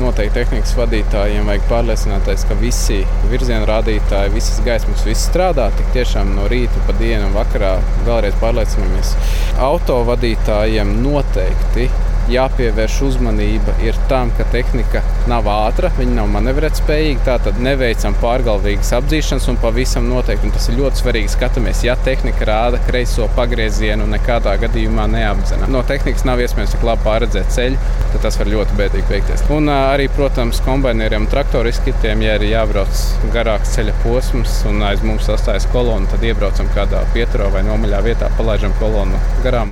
noteikti tehnikas vadītājiem vajag pārliecināties, ka visi virziena rādītāji, visas gaismas, viss strādā. Tik tiešām no rīta pa dienu un vakarā vēlreiz pārliecinamies. Auto vadītājiem noteikti jāpievērš uzmanība ir tam, ka tehnika nav ātra, viņa nav manevrētspējīga, tātad neveicam pārgalvīgas apdzīšanas un pavisam noteikti, un tas ir ļoti svarīgi skatāmies, ja tehnika rāda kreiso pagriezienu nekādā gadījumā neapdzenam. No tehnikas nav iespējams tik labi pārredzēt ceļu, tad tas var ļoti bēdīgi beigties. Un arī, protams, kombaineriem un traktoriskitiem, ja ir jābrauc garāks ceļa posms un aiz mums sastājas kolona, tad iebraucam kādā pieturā vai nomaļā vietā, palaižam kolonu garām.